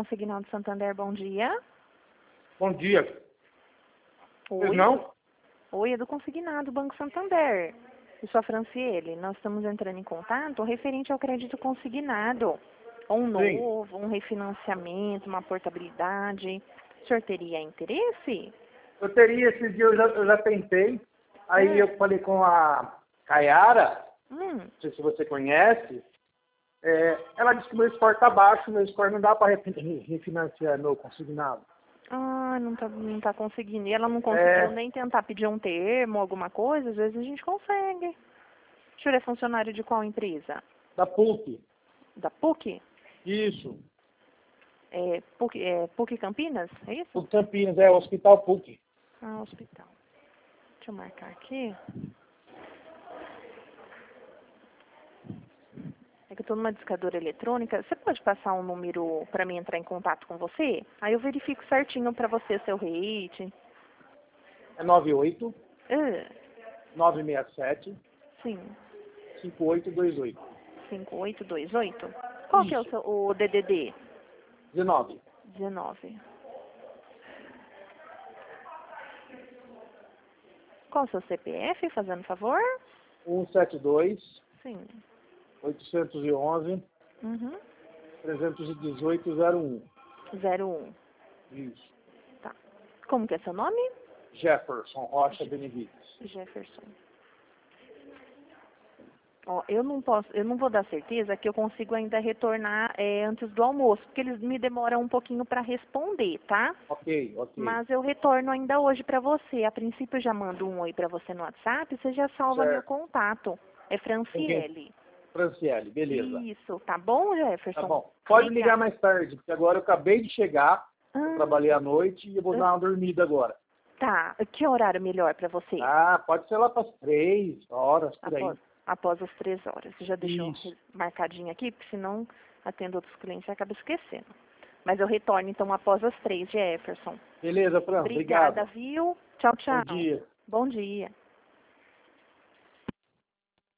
Consignado Santander, bom dia. Bom dia. Oi. Não? Oi, é do Consignado, Banco Santander. Eu sou a Franciele. Nós estamos entrando em contato referente ao crédito consignado. Um Sim. novo, um refinanciamento, uma portabilidade. O senhor teria interesse? Eu teria, esses dias eu já tentei. Aí eu falei com a Caiara, não sei se você conhece. Ela disse que meu score está baixo, meu score não dá para refinanciar meu consignado. Ah, não tá conseguindo. E ela não conseguiu nem tentar pedir um termo, alguma coisa? Às vezes a gente consegue. O senhor é funcionário de qual empresa? Da PUC. Da PUC? Isso. PUC Campinas? É isso? PUC Campinas, o Hospital PUC. Ah, hospital. Deixa eu marcar aqui. É que eu estou numa discadora eletrônica. Você pode passar um número para mim entrar em contato com você? Aí eu verifico certinho para você seu rate. É 98 Ah, 967 sim. 5828. 5828? Qual que é Isso. o DDD? 19. 19. Qual o seu CPF, fazendo favor? 172 Sim. 811 Uhum. 318 01. 01. Isso. Tá. Como que é seu nome? Jefferson Rocha Benevides. Jefferson. Ó, eu não vou dar certeza que eu consigo ainda retornar antes do almoço, porque eles me demoram um pouquinho para responder, tá? Ok. Mas eu retorno ainda hoje para você. A princípio eu já mando um oi para você no WhatsApp, você já salva meu Certo. contato. É Franciele. Franciele, beleza. Isso, tá bom, Jefferson? Tá bom. Pode Obrigada. ligar mais tarde, porque agora eu acabei de chegar, eu trabalhei à noite e eu vou dar uma dormida agora. Tá. Que horário melhor para você? Pode ser lá para as 3 horas, por aí. Após as 3 horas. Você já deixou Isso. marcadinho aqui, porque senão atendo outros clientes e acaba esquecendo. Mas eu retorno, então, após as 3, Jefferson. Beleza, Fran. Obrigada, Obrigado. viu? Tchau, tchau. Bom dia. Bom dia.